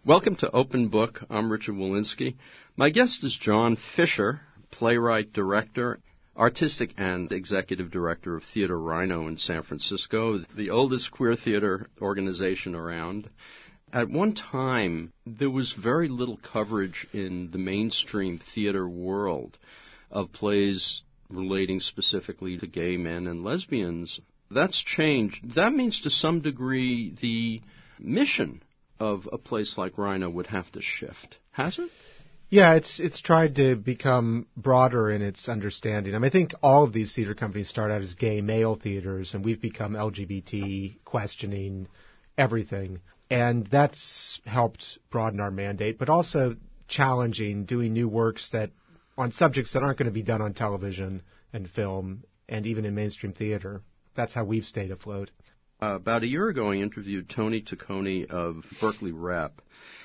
Welcome to Open Book. I'm Richard Walensky. My guest is John Fisher, playwright, director, artistic and executive director of Theater Rhino in San Francisco, the oldest queer theater organization around. At one time, there was very little coverage in the mainstream theater world of plays relating specifically to gay men and lesbians. That's changed. That means to some degree the mission of a place like Rhino would have to shift. Has it? Yeah, it's tried to become broader in its understanding. I think all of these theater companies start out as gay male theaters, and we've become LGBT, questioning everything. And that's helped broaden our mandate, but also challenging, doing new works that on subjects that aren't going to be done on television and film and even in mainstream theater. That's how we've stayed afloat. About a year ago, I interviewed Tony Taccone of Berkeley Rep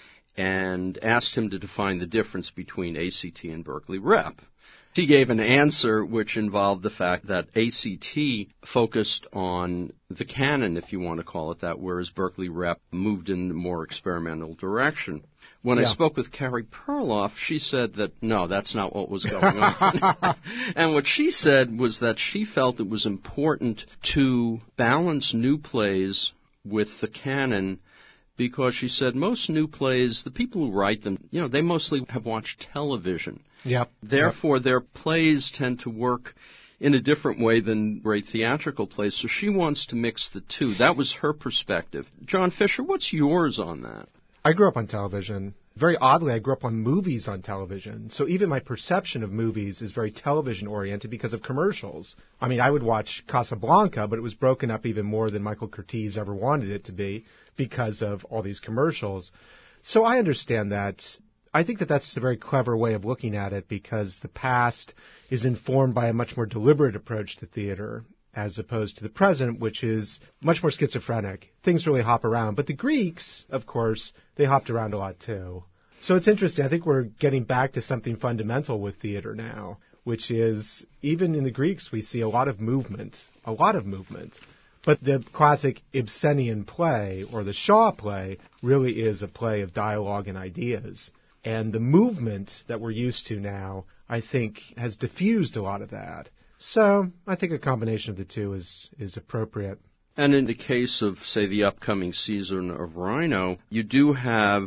and asked him to define the difference between ACT and Berkeley Rep. He gave an answer which involved the fact that ACT focused on the canon, if you want to call it that, whereas Berkeley Rep moved in a more experimental direction. When I spoke with Carrie Perloff, she said that, no, that's not what was going on. And what she said was that she felt it was important to balance new plays with the canon because she said most new plays, the people who write them, they mostly have watched television. Yep. Therefore, their plays tend to work in a different way than great theatrical plays. So she wants to mix the two. That was her perspective. John Fisher, what's yours on that? I grew up on television. Very oddly, I grew up on movies on television. So even my perception of movies is very television-oriented because of commercials. I would watch Casablanca, but it was broken up even more than Michael Curtiz ever wanted it to be because of all these commercials. So I understand that. I think that that's a very clever way of looking at it because the past is informed by a much more deliberate approach to theater as opposed to the present, which is much more schizophrenic. Things really hop around. But the Greeks, of course, they hopped around a lot too. So it's interesting. I think we're getting back to something fundamental with theater now, which is even in the Greeks we see a lot of movement. But the classic Ibsenian play or the Shaw play really is a play of dialogue and ideas. And the movement that we're used to now, I think, has diffused a lot of that. So I think a combination of the two is appropriate. And in the case of, say, the upcoming season of Rhino, you do have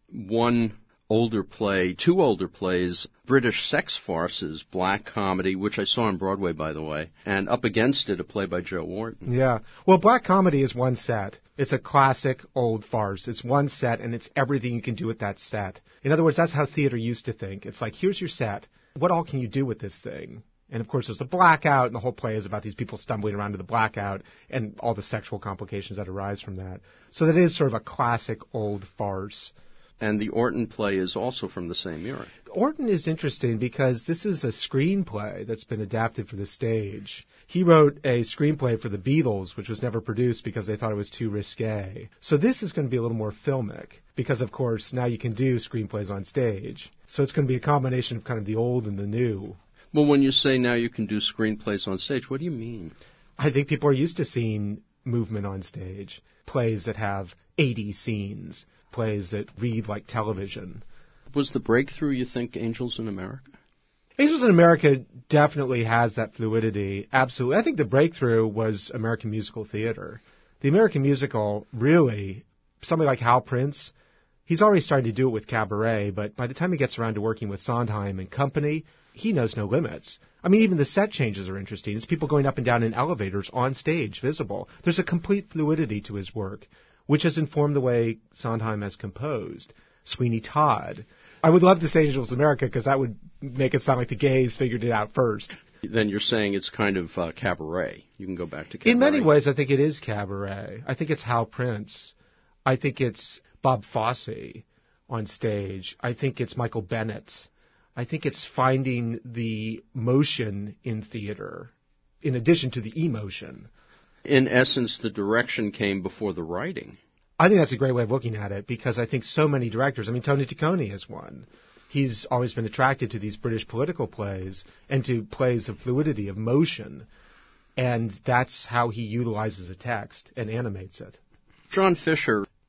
two older plays, British sex farces, Black Comedy, which I saw on Broadway, by the way, and up against it, a play by Joe Wharton. Yeah. Well, Black Comedy is one set. It's a classic old farce. It's one set, and it's everything you can do with that set. In other words, that's how theater used to think. It's like, here's your set. What all can you do with this thing? And, of course, there's a blackout, and the whole play is about these people stumbling around to the blackout and all the sexual complications that arise from that. So that is sort of a classic old farce. And the Orton play is also from the same era. Orton is interesting because this is a screenplay that's been adapted for the stage. He wrote a screenplay for the Beatles, which was never produced because they thought it was too risque. So this is going to be a little more filmic because, of course, now you can do screenplays on stage. So it's going to be a combination of kind of the old and the new. Well, when you say now you can do screenplays on stage, what do you mean? I think people are used to seeing movement on stage, plays that have 80 scenes, plays that read like television. Was the breakthrough, you think, Angels in America? Angels in America definitely has that fluidity, absolutely. I think the breakthrough was American musical theater. The American musical, really, somebody like Hal Prince, he's already starting to do it with Cabaret, but by the time he gets around to working with Sondheim and company, he knows no limits. Even the set changes are interesting. It's people going up and down in elevators on stage, visible. There's a complete fluidity to his work, which has informed the way Sondheim has composed. Sweeney Todd. I would love to say Angels in America because that would make it sound like the gays figured it out first. Then you're saying it's kind of Cabaret. You can go back to Cabaret. In many ways, I think it is Cabaret. I think it's Hal Prince. I think it's Bob Fosse on stage. I think it's Michael Bennett. I think it's finding the motion in theater in addition to the emotion. In essence, the direction came before the writing. I think that's a great way of looking at it because I think so many directors, Tony Taccone is one. He's always been attracted to these British political plays and to plays of fluidity, of motion, and that's how he utilizes a text and animates it. John Fisher,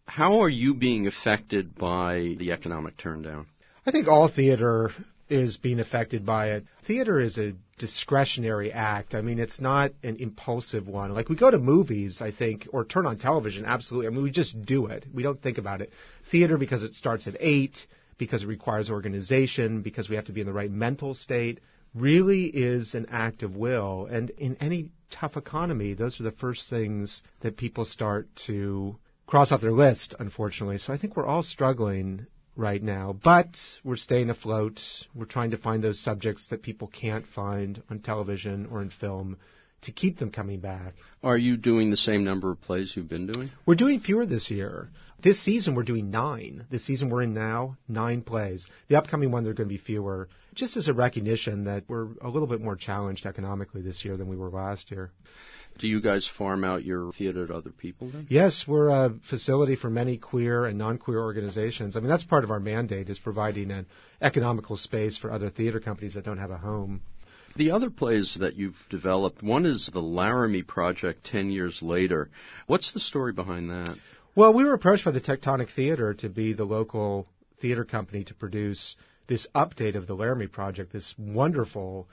How are you being affected by the economic turndown? I think all theater is being affected by it. Theater is a discretionary act. I mean, it's not an impulsive one. Like we go to movies, I think, or turn on television, absolutely. I mean, we just do it. We don't think about it. Theater, because it starts at 8, because it requires organization, because we have to be in the right mental state, really is an act of will. And in any tough economy, those are the first things that people start to cross off their list, unfortunately. So I think we're all struggling right now, but we're staying afloat. We're trying to find those subjects that people can't find on television or in film to keep them coming back. Are you doing the same number of plays you've been doing? We're doing fewer this year. This season we're doing 9. This season we're in now, 9 plays. The upcoming one, there are going to be fewer, just as a recognition that we're a little bit more challenged economically this year than we were last year. Do you guys farm out your theater to other people then? Yes, we're a facility for many queer and non-queer organizations. I mean, that's part of our mandate, is providing an economical space for other theater companies that don't have a home. The other plays that you've developed, one is the Laramie Project 10 years later. What's the story behind that? Well, we were approached by the Tectonic Theater to be the local theater company to produce this update of the Laramie Project, this wonderful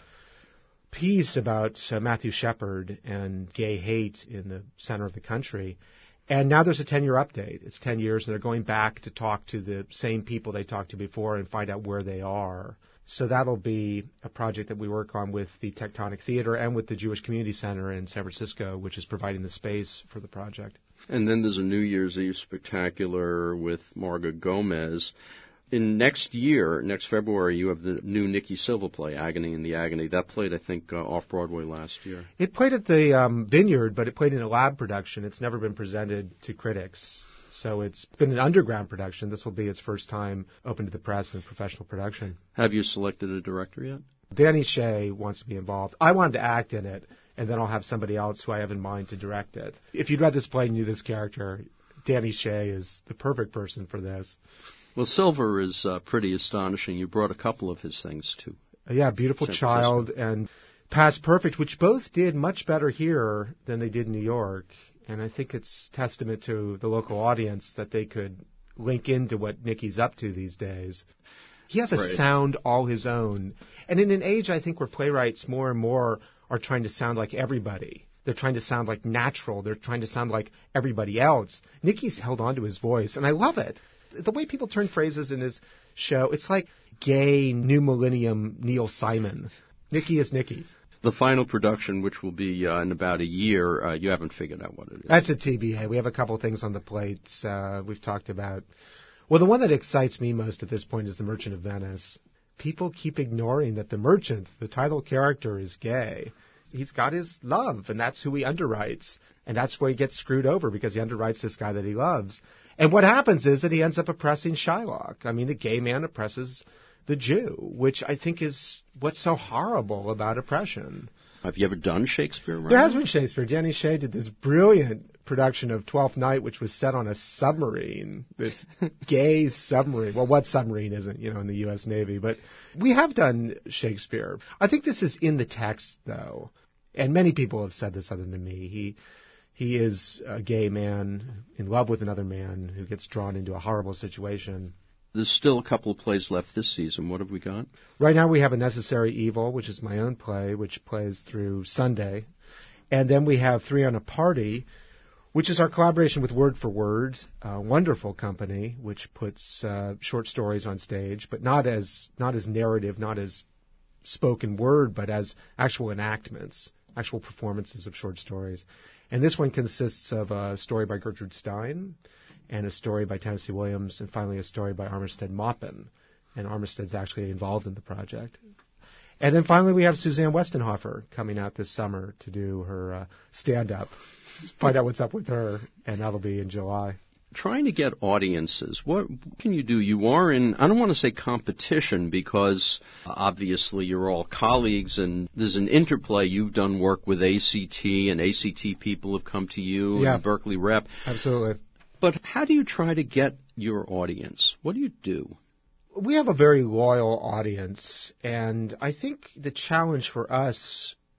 piece about Matthew Shepard and gay hate in the center of the country. And now there's a 10-year update. It's 10 years, and they're going back to talk to the same people they talked to before and find out where they are. So that'll be a project that we work on with the Tectonic Theater and with the Jewish Community Center in San Francisco, which is providing the space for the project. And then there's a New Year's Eve spectacular with Marga Gomez. In next year, next February, you have the new Nikki Silva play, Agony in the Agony. That played, I think, off-Broadway last year. It played at the Vineyard, but it played in a lab production. It's never been presented to critics. So it's been an underground production. This will be its first time open to the press in professional production. Have you selected a director yet? Danny Shea wants to be involved. I wanted to act in it, and then I'll have somebody else who I have in mind to direct it. If you'd read this play and knew this character, Danny Shea is the perfect person for this. Well, Silver is pretty astonishing. You brought a couple of his things, too. Yeah, Beautiful Child and Past Perfect, which both did much better here than they did in New York. And I think it's testament to the local audience that they could link into what Nicky's up to these days. He has a sound all his own. And in an age, I think, where playwrights more and more are trying to sound like everybody. They're trying to sound like natural. They're trying to sound like everybody else. Nicky's held on to his voice, and I love it. The way people turn phrases in his show, it's like gay New Millennium Neil Simon. Nicky is Nicky. The final production, which will be in about a year, you haven't figured out what it is. That's a TBA. We have a couple of things on the plates we've talked about. Well, the one that excites me most at this point is The Merchant of Venice. People keep ignoring that the merchant, the title character, is gay. He's got his love, and that's who he underwrites. And that's where he gets screwed over, because he underwrites this guy that he loves. And what happens is that he ends up oppressing Shylock. I mean, the gay man oppresses the Jew, which I think is what's so horrible about oppression. Have you ever done Shakespeare? There has been Shakespeare. Danny Shea did this brilliant production of Twelfth Night, which was set on a submarine, this gay submarine. Well, what submarine isn't, in the U.S. Navy? But we have done Shakespeare. I think this is in the text, though, and many people have said this other than me. He is a gay man in love with another man who gets drawn into a horrible situation. There's still a couple of plays left this season. What have we got? Right now we have A Necessary Evil, which is my own play, which plays through Sunday. And then we have Three on a Party, which is our collaboration with Word for Word, a wonderful company which puts short stories on stage, but not as narrative, not as spoken word, but as actual enactments, actual performances of short stories. And this one consists of a story by Gertrude Stein, and a story by Tennessee Williams, and finally a story by Armistead Maupin. And Armistead's actually involved in the project. And then finally we have Suzanne Westenhofer coming out this summer to do her stand-up. Find out what's up with her, and that'll be in July. Trying to get audiences, what can you do? You are in, I don't want to say competition, because obviously you're all colleagues, and there's an interplay. You've done work with ACT, and ACT people have come to you, and Berkeley Rep. Absolutely. But how do you try to get your audience? What do you do? We have a very loyal audience, and I think the challenge for us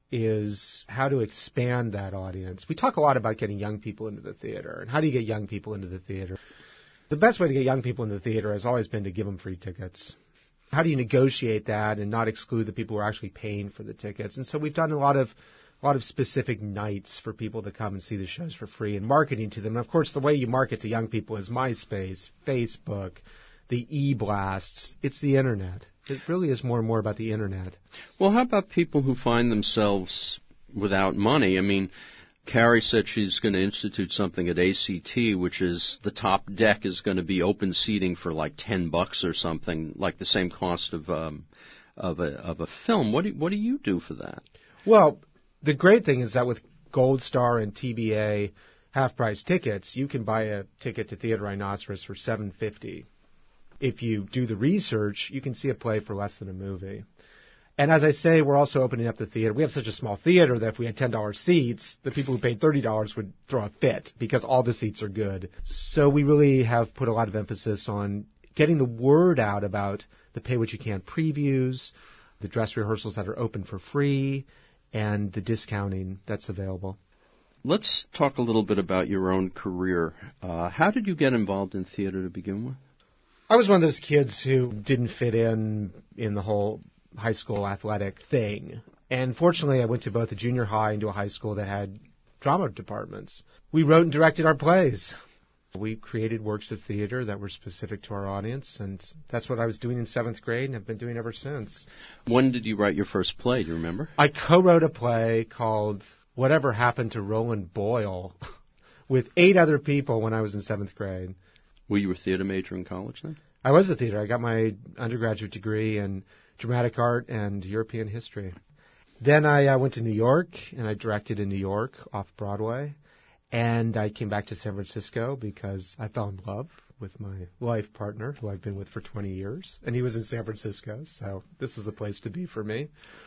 is how to expand that audience. We talk a lot about getting young people into the theater, and how do you get young people into the theater? The best way to get young people into the theater has always been to give them free tickets. How do you negotiate that and not exclude the people who are actually paying for the tickets? And so we've done a lot of specific nights for people to come and see the shows for free and marketing to them. And of course, the way you market to young people is MySpace, Facebook, the e-blasts. It's the Internet. It really is more and more about the Internet. Well, how about people who find themselves without money? I mean, Carrie said she's going to institute something at ACT, which is the top deck is going to be open seating for like $10 or something, like the same cost of a film. What do you do for that? Well, the great thing is that with Gold Star and TBA half-price tickets, you can buy a ticket to Theater Rhinoceros for $7.50. If you do the research, you can see a play for less than a movie. And as I say, we're also opening up the theater. We have such a small theater that if we had $10 seats, the people who paid $30 would throw a fit because all the seats are good. So we really have put a lot of emphasis on getting the word out about the pay-what-you-can previews, the dress rehearsals that are open for free, and the discounting that's available. Let's talk a little bit about your own career. How did you get involved in theater to begin with? I was one of those kids who didn't fit in the whole high school athletic thing. And fortunately, I went to both a junior high and to a high school that had drama departments. We wrote and directed our plays. We created works of theater that were specific to our audience, and that's what I was doing in 7th grade and have been doing ever since. When did you write your first play? Do you remember? I co-wrote a play called Whatever Happened to Roland Boyle with 8 other people when I was in 7th grade. Were you a theater major in college then? I was a theater. I got my undergraduate degree in dramatic art and European history. Then I went to New York, and I directed in New York off-Broadway. And I came back to San Francisco because I fell in love with my life partner, who I've been with for 20 years. And he was in San Francisco, so this is the place to be for me.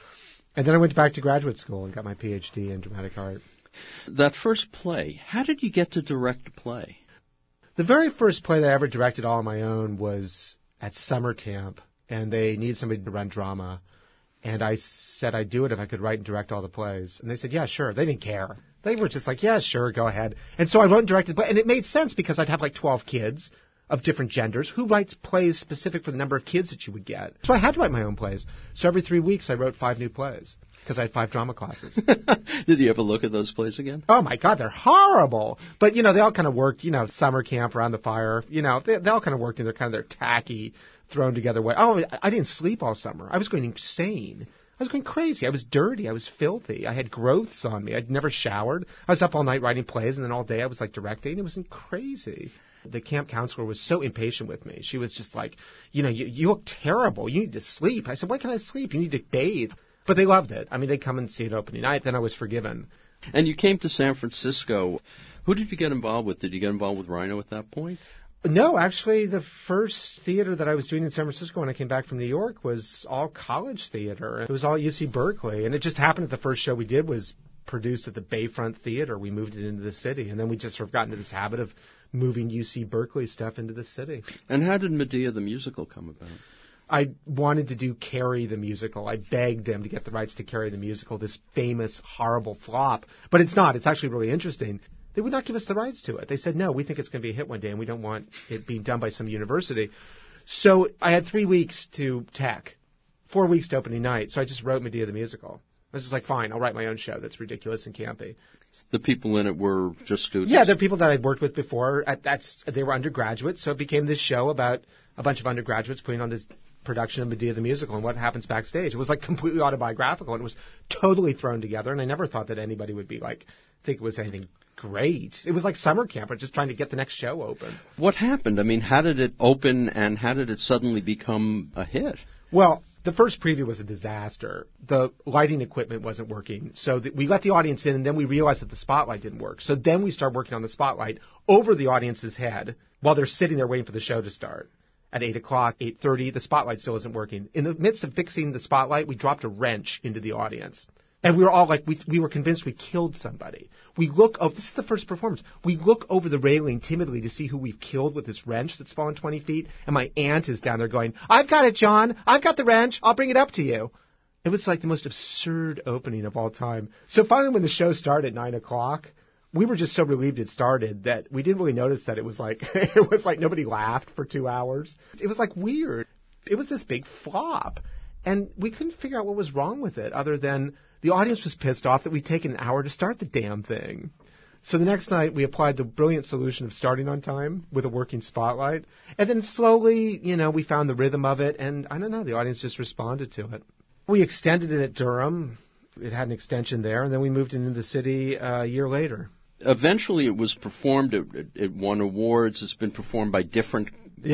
And then I went back to graduate school and got my PhD in dramatic art. That first play, how did you get to direct a play? The very first play that I ever directed all on my own was at summer camp, and they needed somebody to run drama. And I said I'd do it if I could write and direct all the plays. And they said, yeah, sure. They didn't care. They were just like, yeah, sure, go ahead. And so I wrote and directed the play. And it made sense because I'd have like 12 kids of different genders. Who writes plays specific for the number of kids that you would get? So I had to write my own plays. So every 3 weeks I wrote 5 new plays because I had 5 drama classes. Did you ever look at those plays again? Oh, my God, they're horrible. But, they all kind of worked, summer camp around the fire. They all kind of worked in their tacky, thrown together way. Oh, I didn't sleep all summer. I was going insane. I was going crazy. I was dirty. I was filthy. I had growths on me. I'd never showered. I was up all night writing plays, and then all day I was like directing. It was crazy. The camp counselor was so impatient with me. She was just like, you look terrible. You need to sleep. I said, why can't I sleep? You need to bathe. But they loved it. I mean, they'd come and see it opening night. Then I was forgiven. And you came to San Francisco. Who did you get involved with? Did you get involved with Rhino at that point? No, actually, the first theater that I was doing in San Francisco when I came back from New York was all college theater. It was all UC Berkeley, and it just happened that the first show we did was produced at the Bayfront Theater. We moved it into the city, and then we just sort of got into this habit of moving UC Berkeley stuff into the city. And how did Medea the musical come about? I wanted to do Carrie the musical. I begged them to get the rights to Carrie the musical, this famous, horrible flop. But it's not. It's actually really interesting. They would not give us the rights to it. They said, no, we think it's going to be a hit one day, and we don't want it being done by some university. So I had 3 weeks to tech, 4 weeks to opening night, so I just wrote Medea the musical. I was just like, fine, I'll write my own show that's ridiculous and campy. The people in it were just students? Yeah, they're people that I'd worked with before. They were undergraduates, so it became this show about a bunch of undergraduates putting on this production of Medea the musical and what happens backstage. It was like completely autobiographical, and it was totally thrown together, and I never thought that anybody would be like, think it was anything great. It was like summer camp, but just trying to get the next show open. What happened? I mean, how did it open, and how did it suddenly become a hit? Well, the first preview was a disaster. The lighting equipment wasn't working. So we let the audience in, and then we realized that the spotlight didn't work. So then we started working on the spotlight over the audience's head while they're sitting there waiting for the show to start. At 8 o'clock, 8:30, the spotlight still isn't working. In the midst of fixing the spotlight, we dropped a wrench into the audience. And we were all like, we were convinced we killed somebody. We look, this is the first performance. We look over the railing timidly to see who we've killed with this wrench that's fallen 20 feet. And my aunt is down there going, I've got it, John. I've got the wrench. I'll bring it up to you. It was like the most absurd opening of all time. So finally, when the show started at 9 o'clock, we were just so relieved it started that we didn't really notice that it was like nobody laughed for 2 hours. It was like weird. It was this big flop, and we couldn't figure out what was wrong with it other than the audience was pissed off that we'd taken an hour to start the damn thing. So the next night, we applied the brilliant solution of starting on time with a working spotlight, and then slowly, we found the rhythm of it, and I don't know, the audience just responded to it. We extended it at Durham. It had an extension there, and then we moved into the city a year later. Eventually, it was performed. It won awards. It's been performed by different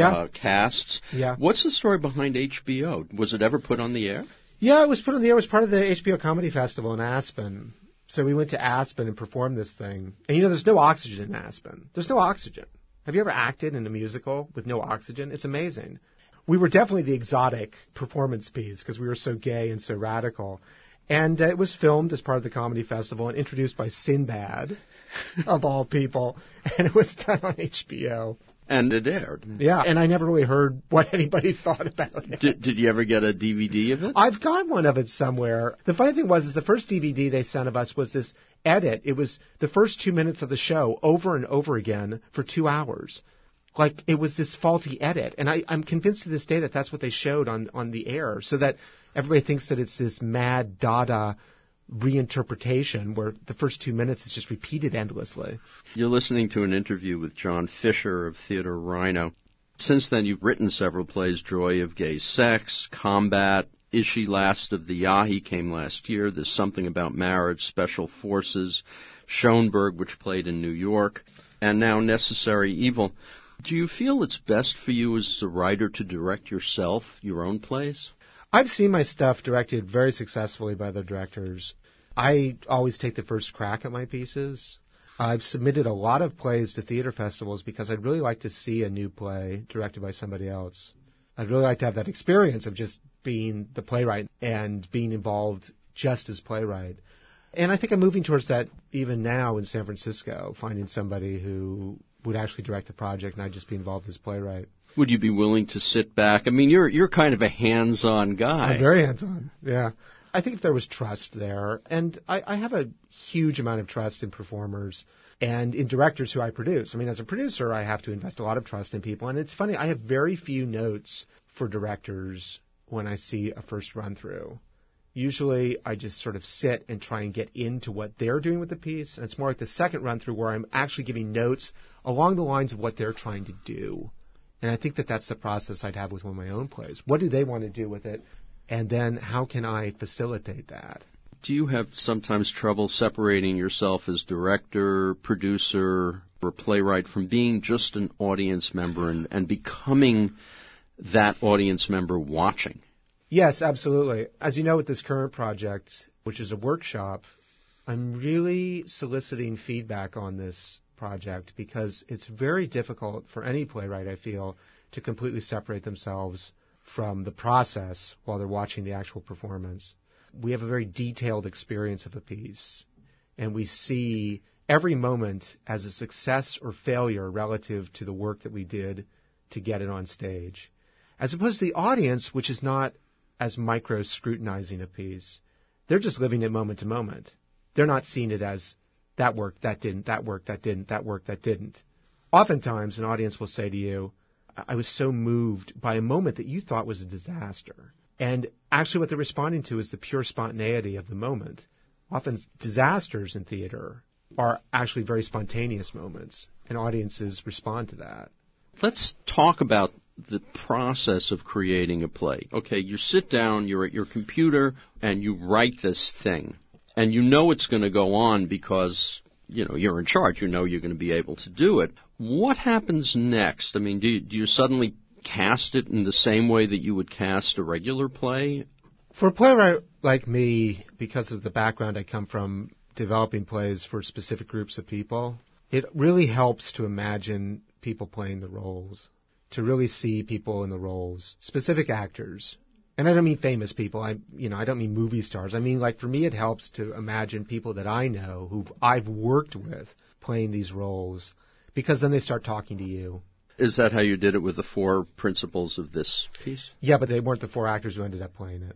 casts. Yeah. What's the story behind HBO? Was it ever put on the air? Yeah, it was put on the air. It was part of the HBO Comedy Festival in Aspen. So we went to Aspen and performed this thing. And there's no oxygen in Aspen. There's no oxygen. Have you ever acted in a musical with no oxygen? It's amazing. We were definitely the exotic performance piece because we were so gay and so radical. And it was filmed as part of the Comedy Festival and introduced by Sinbad, of all people. And it was done on HBO. And it aired. Yeah, and I never really heard what anybody thought about it. Did you ever get a DVD of it? I've got one of it somewhere. The funny thing is the first DVD they sent of us was this edit. It was the first 2 minutes of the show over and over again for 2 hours. Like, it was this faulty edit. And I'm convinced to this day that that's what they showed on the air, so that everybody thinks that it's this mad Dada reinterpretation where the first 2 minutes is just repeated endlessly. You're listening to an interview with John Fisher of Theatre Rhino. Since then, you've written several plays: Joy of Gay Sex, Combat, Is She Last of the Yahi came last year, There's Something About Marriage, Special Forces, Schoenberg, which played in New York, and now Necessary Evil. Do you feel it's best for you as a writer to direct yourself, your own plays? I've seen my stuff directed very successfully by other directors. I always take the first crack at my pieces. I've submitted a lot of plays to theater festivals because I'd really like to see a new play directed by somebody else. I'd really like to have that experience of just being the playwright and being involved just as playwright. And I think I'm moving towards that even now in San Francisco, finding somebody who would actually direct the project and I'd just be involved as playwright. Would you be willing to sit back? I mean, you're kind of a hands-on guy. I'm very hands-on, yeah. I think if there was trust there, and I have a huge amount of trust in performers and in directors who I produce. I mean, as a producer, I have to invest a lot of trust in people. And it's funny, I have very few notes for directors when I see a first run-through. Usually, I just sort of sit and try and get into what they're doing with the piece. And it's more like the second run-through where I'm actually giving notes along the lines of what they're trying to do. And I think that that's the process I'd have with one of my own plays. What do they want to do with it? And then how can I facilitate that? Do you have sometimes trouble separating yourself as director, producer, or playwright from being just an audience member and becoming that audience member watching? Yes, absolutely. As you know, with this current project, which is a workshop, I'm really soliciting feedback on this project because it's very difficult for any playwright, I feel, to completely separate themselves from the process while they're watching the actual performance. We have a very detailed experience of a piece, and we see every moment as a success or failure relative to the work that we did to get it on stage, as opposed to the audience, which is not as micro-scrutinizing a piece. They're just living it moment to moment. They're not seeing it as that worked, that didn't, that worked, that didn't, that worked, that didn't. Oftentimes, an audience will say to you, I was so moved by a moment that you thought was a disaster. And actually what they're responding to is the pure spontaneity of the moment. Often disasters in theater are actually very spontaneous moments, and audiences respond to that. Let's talk about the process of creating a play. Okay, you sit down, you're at your computer, and you write this thing. And you know it's going to go on because, you're in charge. You know you're going to be able to do it. What happens next? I mean, do you suddenly cast it in the same way that you would cast a regular play? For a playwright like me, because of the background I come from developing plays for specific groups of people, it really helps to imagine people playing the roles, to really see people in the roles, specific actors. And I don't mean famous people. I don't mean movie stars. I mean, for me, it helps to imagine people that I know who I've worked with playing these roles, because then they start talking to you. Is that how you did it with the four principals of this piece? Yeah, but they weren't the four actors who ended up playing it.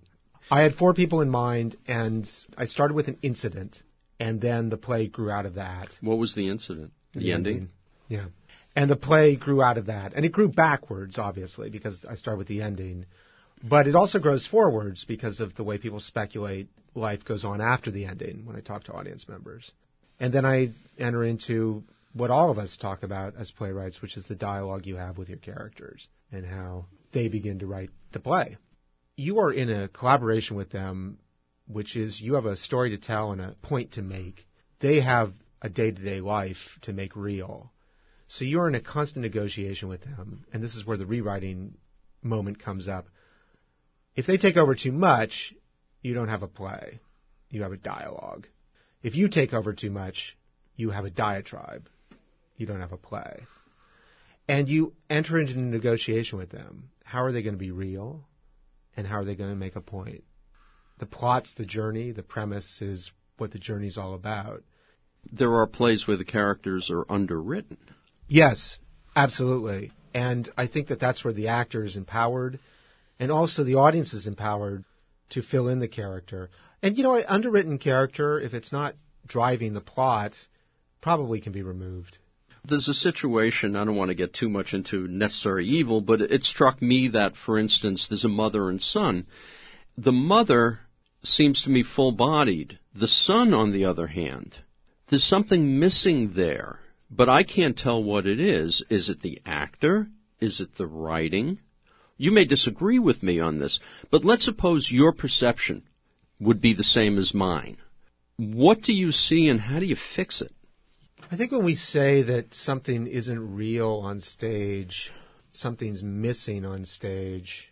I had 4 people in mind, and I started with an incident, and then the play grew out of that. What was the incident? The ending? Yeah. And the play grew out of that. And it grew backwards, obviously, because I started with the ending. But it also grows forwards because of the way people speculate life goes on after the ending when I talk to audience members. And then I enter into what all of us talk about as playwrights, which is the dialogue you have with your characters and how they begin to write the play. You are in a collaboration with them, which is you have a story to tell and a point to make. They have a day-to-day life to make real. So you're in a constant negotiation with them, and this is where the rewriting moment comes up. If they take over too much, you don't have a play. You have a dialogue. If you take over too much, you have a diatribe. You don't have a play. And you enter into a negotiation with them. How are they going to be real? And how are they going to make a point? The plot's the journey. The premise is what the journey's all about. There are plays where the characters are underwritten. Yes, absolutely. And I think that that's where the actor is empowered, and also the audience is empowered to fill in the character. And, you know, an underwritten character, if it's not driving the plot, probably can be removed. There's a situation, I don't want to get too much into necessary evil, but it struck me that, for instance, there's a mother and son. The mother seems to me full-bodied. The son, on the other hand, there's something missing there. But I can't tell what it is. Is it the actor? Is it the writing? You may disagree with me on this, but let's suppose your perception would be the same as mine. What do you see and how do you fix it? I think when we say that something isn't real on stage, something's missing on stage,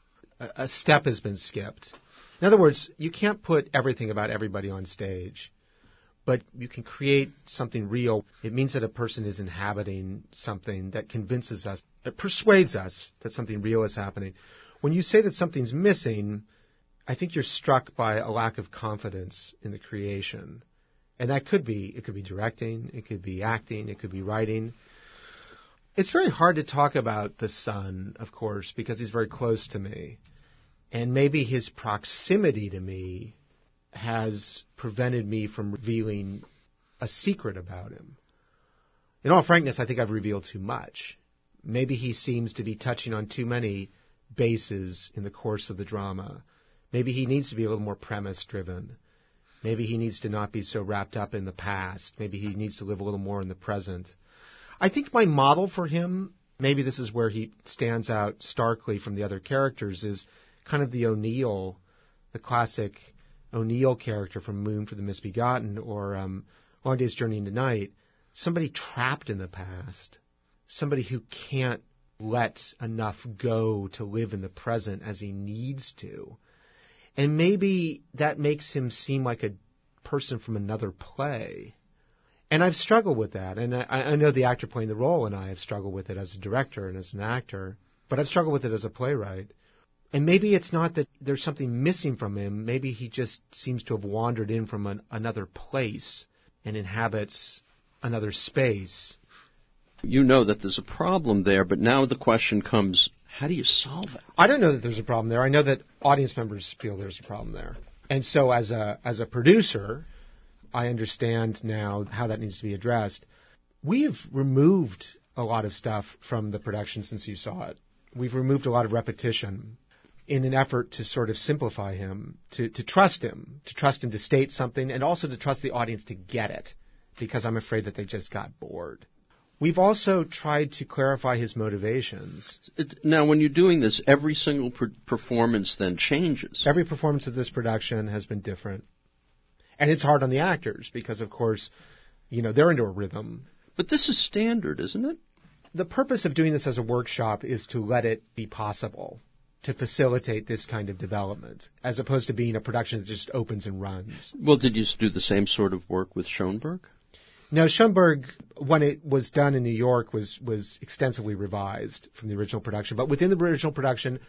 a step has been skipped. In other words, you can't put everything about everybody on stage, but you can create something real. It means that a person is inhabiting something that convinces us, that persuades us that something real is happening. When you say that something's missing, I think you're struck by a lack of confidence in the creation. And that could be, it could be directing, it could be acting, it could be writing. It's very hard to talk about the son, of course, because he's very close to me. And maybe his proximity to me has prevented me from revealing a secret about him. In all frankness, I think I've revealed too much. Maybe he seems to be touching on too many bases in the course of the drama. Maybe he needs to be a little more premise-driven. Maybe he needs to not be so wrapped up in the past. Maybe he needs to live a little more in the present. I think my model for him, maybe this is where he stands out starkly from the other characters, is kind of the O'Neill, the classic O'Neill character from Moon for the Misbegotten or Long Day's Journey into Night. Somebody trapped in the past. Somebody who can't let enough go to live in the present as he needs to. And maybe that makes him seem like a person from another play. And I've struggled with that. And I know the actor playing the role and I have struggled with it as a director and as an actor. But I've struggled with it as a playwright. And maybe it's not that there's something missing from him. Maybe he just seems to have wandered in from another place and inhabits another space. You know that there's a problem there, but now the question comes, how do you solve it? I don't know that there's a problem there. I know that audience members feel there's a problem there. And so as a producer, I understand now how that needs to be addressed. We've removed a lot of stuff from the production since you saw it. We've removed a lot of repetition in an effort to sort of simplify him, to trust him to state something, and also to trust the audience to get it, because I'm afraid that they just got bored. We've also tried to clarify his motivations. Now, when you're doing this, every single performance then changes. Every performance of this production has been different. And it's hard on the actors because, of course, you know, they're into a rhythm. But this is standard, isn't it? The purpose of doing this as a workshop is to let it be possible, to facilitate this kind of development, as opposed to being a production that just opens and runs. Well, did you do the same sort of work with Schoenberg? No, Schoenberg, when it was done in New York, was extensively revised from the original production. But within the original production,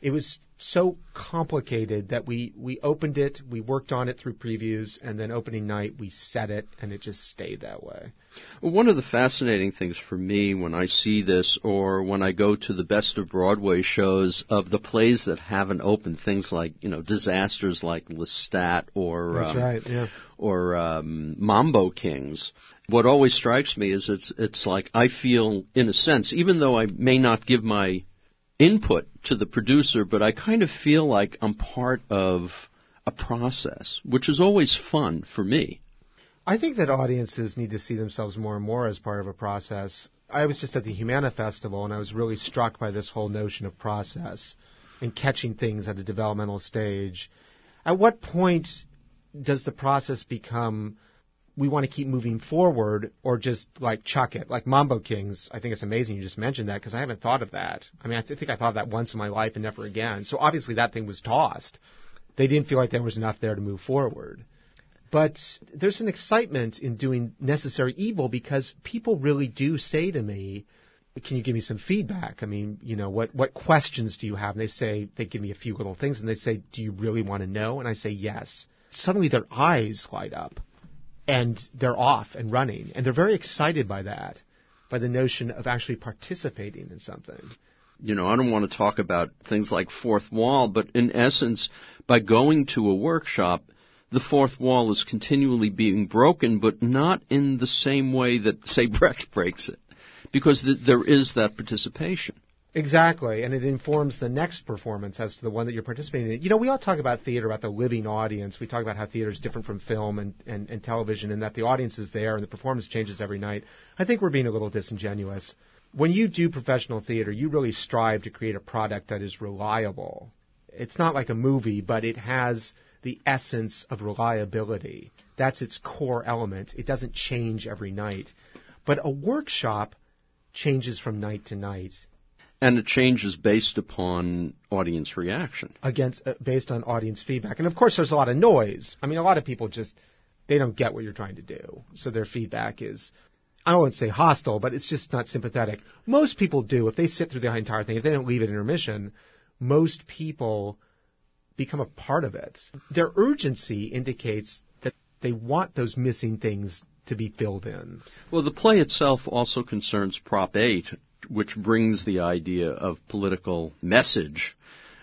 It was so complicated that we opened it, we worked on it through previews, and then opening night we set it, and it just stayed that way. Well, one of the fascinating things for me when I see this, or when I go to the Best of Broadway shows of the plays that haven't opened, things like, disasters like Lestat or That's right, yeah. or Mambo Kings. What always strikes me is it's like I feel, in a sense, even though I may not give my input to the producer, but I kind of feel like I'm part of a process, which is always fun for me. I think that audiences need to see themselves more and more as part of a process. I was just at the Humana Festival, and I was really struck by this whole notion of process and catching things at a developmental stage. At what point does the process become we want to keep moving forward, or just like chuck it? Like Mambo Kings, I think it's amazing you just mentioned that, because I haven't thought of that. I mean, I think I thought of that once in my life and never again. So obviously that thing was tossed. They didn't feel like there was enough there to move forward. But there's an excitement in doing Necessary Evil, because people really do say to me, can you give me some feedback? I mean, what questions do you have? And they give me a few little things, and they say, do you really want to know? And I say, yes. Suddenly their eyes light up, and they're off and running. And they're very excited by that, by the notion of actually participating in something. I don't want to talk about things like fourth wall, but in essence, by going to a workshop, the fourth wall is continually being broken, but not in the same way that, say, Brecht breaks it, because there is that participation. Exactly, and it informs the next performance as to the one that you're participating in. We all talk about theater, about the living audience. We talk about how theater is different from film and television, and that the audience is there and the performance changes every night. I think we're being a little disingenuous. When you do professional theater, you really strive to create a product that is reliable. It's not like a movie, but it has the essence of reliability. That's its core element. It doesn't change every night. But a workshop changes from night to night. And it changes based upon audience reaction. Based on audience feedback. And of course there's a lot of noise. I mean, a lot of people they don't get what you're trying to do. So their feedback is, I won't say hostile, but it's just not sympathetic. Most people do. If they sit through the entire thing, if they don't leave at intermission, most people become a part of it. Their urgency indicates that they want those missing things to be filled in. Well, the play itself also concerns Prop 8, which brings the idea of political message.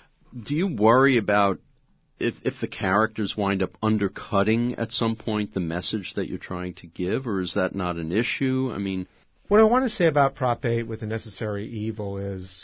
Do you worry about if the characters wind up undercutting at some point the message that you're trying to give, or is that not an issue? I mean, what I want to say about Prop 8 with The Necessary Evil is,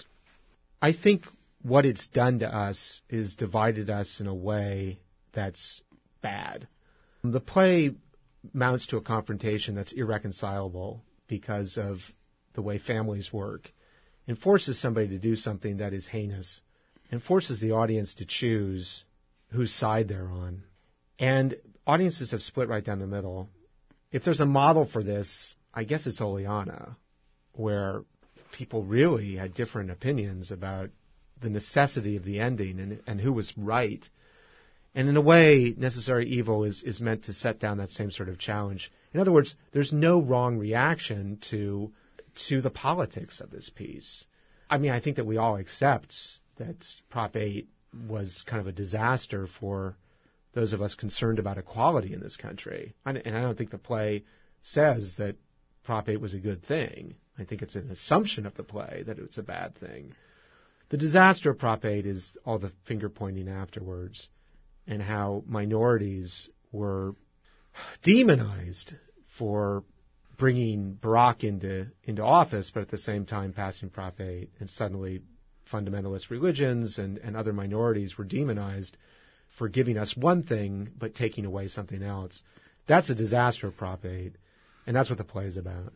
I think what it's done to us is divided us in a way that's bad. The play mounts to a confrontation that's irreconcilable because of the way families work, and forces somebody to do something that is heinous, and forces the audience to choose whose side they're on. And audiences have split right down the middle. If there's a model for this, I guess it's Oleana, where people really had different opinions about the necessity of the ending and who was right. And in a way, Necessary Evil is meant to set down that same sort of challenge. In other words, there's no wrong reaction to the politics of this piece. I mean, I think that we all accept that Prop 8 was kind of a disaster for those of us concerned about equality in this country. And I don't think the play says that Prop 8 was a good thing. I think it's an assumption of the play that it's a bad thing. The disaster of Prop 8 is all the finger-pointing afterwards, and how minorities were demonized for bringing Barack into office, but at the same time passing Prop 8, and suddenly fundamentalist religions and other minorities were demonized for giving us one thing but taking away something else. That's a disaster of Prop 8, and that's what the play is about.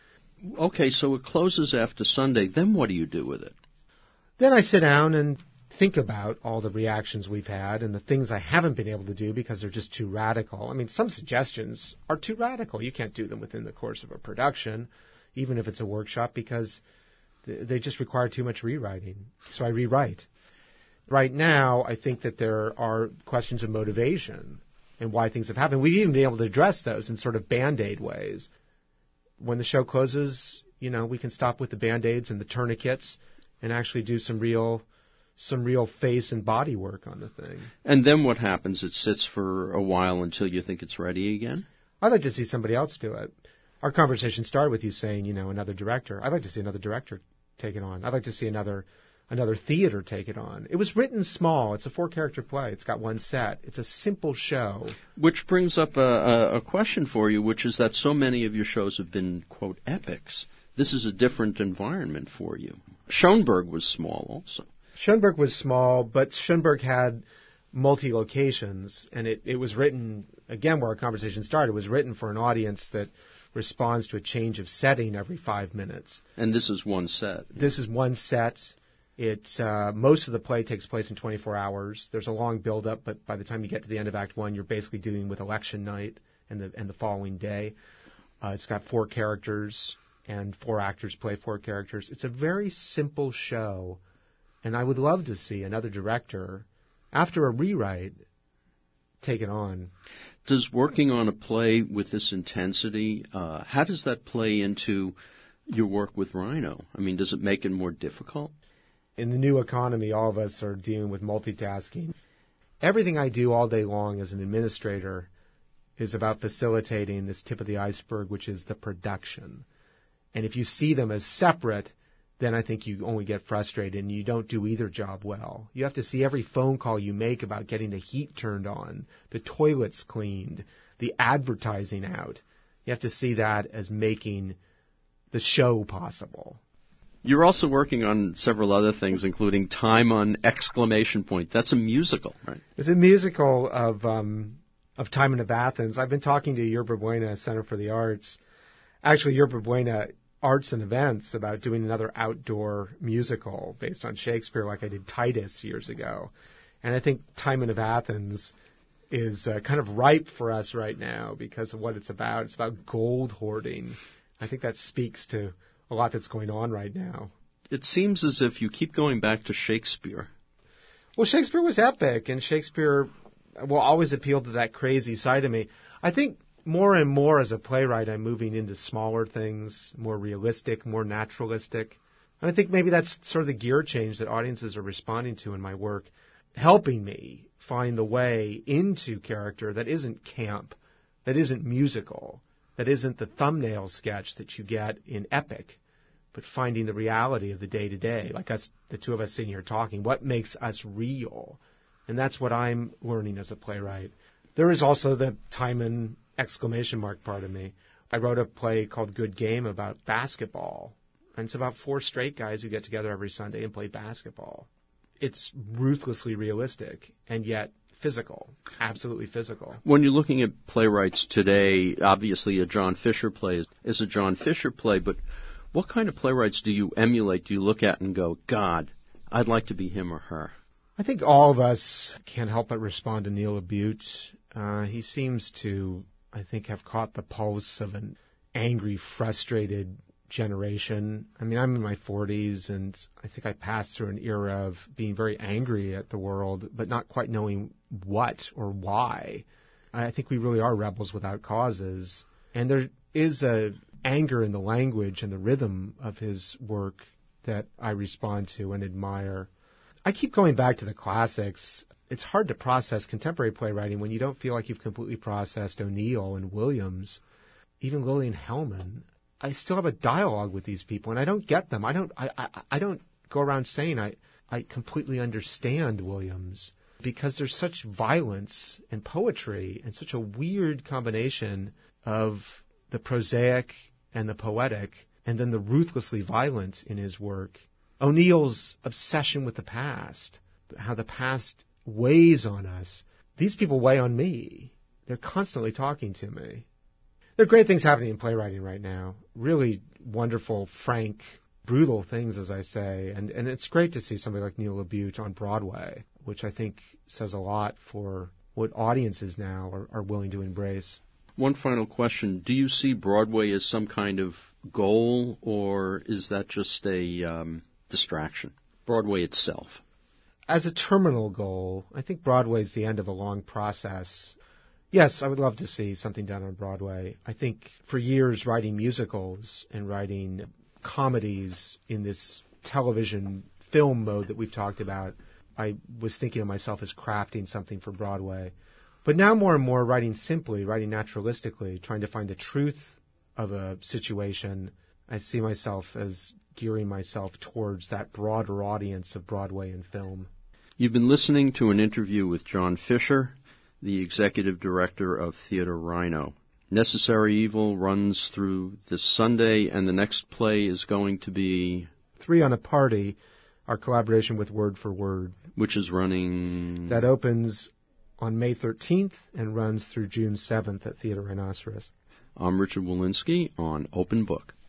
Okay, so it closes after Sunday. Then what do you do with it? Then I sit down and think about all the reactions we've had and the things I haven't been able to do because they're just too radical. I mean, some suggestions are too radical. You can't do them within the course of a production, even if it's a workshop, because they just require too much rewriting. So I rewrite. Right now, I think that there are questions of motivation and why things have happened. We've even been able to address those in sort of Band-Aid ways. When the show closes, we can stop with the Band-Aids and the tourniquets and actually do some real some real face and body work on the thing. And then what happens? It sits for a while until you think it's ready again? I'd like to see somebody else do it. Our conversation started with you saying, another director. I'd like to see another director take it on. I'd like to see another theater take it on. It was written small. It's a 4-character play. It's got one set. It's a simple show. Which brings up a question for you, which is that so many of your shows have been, quote, epics. This is a different environment for you. Schoenberg was small also. Schoenberg was small, but Schoenberg had multi-locations, and it was written, again, where our conversation started, it was written for an audience that responds to a change of setting every 5 minutes. And this is one set. This is one set. Most of the play takes place in 24 hours. There's a long build-up, but by the time you get to the end of Act 1, you're basically dealing with election night and the following day. It's got 4 characters, and 4 actors play 4 characters. It's a very simple show, and I would love to see another director, after a rewrite, take it on. Does working on a play with this intensity, how does that play into your work with Rhino? I mean, does it make it more difficult? In the new economy, all of us are dealing with multitasking. Everything I do all day long as an administrator is about facilitating this tip of the iceberg, which is the production. And if you see them as separate, then I think you only get frustrated and you don't do either job well. You have to see every phone call you make about getting the heat turned on, the toilets cleaned, the advertising out. You have to see that as making the show possible. You're also working on several other things, including Time on Exclamation Point. That's a musical, right? It's a musical of Timon of Athens. I've been talking to Yerba Buena Center for the Arts, actually Yerba Buena Arts and Events, about doing another outdoor musical based on Shakespeare like I did Titus years ago. And I think Timon of Athens is kind of ripe for us right now because of what it's about. It's about gold hoarding. I think that speaks to a lot that's going on right now. It seems as if you keep going back to Shakespeare. Well, Shakespeare was epic, and Shakespeare will always appeal to that crazy side of me. I think more and more as a playwright, I'm moving into smaller things, more realistic, more naturalistic. And I think maybe that's sort of the gear change that audiences are responding to in my work, helping me find the way into character that isn't camp, that isn't musical, that isn't the thumbnail sketch that you get in epic, but finding the reality of the day-to-day, like us, the two of us sitting here talking, what makes us real? And that's what I'm learning as a playwright. There is also the Timon exclamation mark part of me. I wrote a play called Good Game about basketball, and it's about 4 straight guys who get together every Sunday and play basketball. It's ruthlessly realistic, and yet physical, absolutely physical. When you're looking at playwrights today, obviously a John Fisher play is a John Fisher play, but what kind of playwrights do you emulate, do you look at and go, God, I'd like to be him or her? I think all of us can't help but respond to Neil Abute. He seems to, I think, have caught the pulse of an angry, frustrated generation. I mean, I'm in my 40s, and I think I passed through an era of being very angry at the world, but not quite knowing what or why. I think we really are rebels without causes. And there is a anger in the language and the rhythm of his work that I respond to and admire. I keep going back to the classics. It's hard to process contemporary playwriting when you don't feel like you've completely processed O'Neill and Williams, even Lillian Hellman. I still have a dialogue with these people, and I don't get them. I don't go around saying I completely understand Williams, because there's such violence and poetry and such a weird combination of the prosaic and the poetic, and then the ruthlessly violent in his work. O'Neill's obsession with the past, how the past weighs on us. These people weigh on me. They're constantly talking to me. There are great things happening in playwriting right now. Really wonderful, frank, brutal things, as I say. And it's great to see somebody like Neil Abute on Broadway, which I think says a lot for what audiences now are willing to embrace. One final question. Do you see Broadway as some kind of goal, or is that just a distraction? Broadway itself. As a terminal goal, I think Broadway's the end of a long process. Yes, I would love to see something done on Broadway. I think for years writing musicals and writing comedies in this television film mode that we've talked about, I was thinking of myself as crafting something for Broadway. But now more and more writing simply, writing naturalistically, trying to find the truth of a situation. I see myself as gearing myself towards that broader audience of Broadway and film. You've been listening to an interview with John Fisher, the executive director of Theatre Rhino. Necessary Evil runs through this Sunday, and the next play is going to be 3 on a Party, our collaboration with Word for Word. Which is running... That opens on May 13th and runs through June 7th at Theatre Rhinoceros. I'm Richard Walensky on Open Book.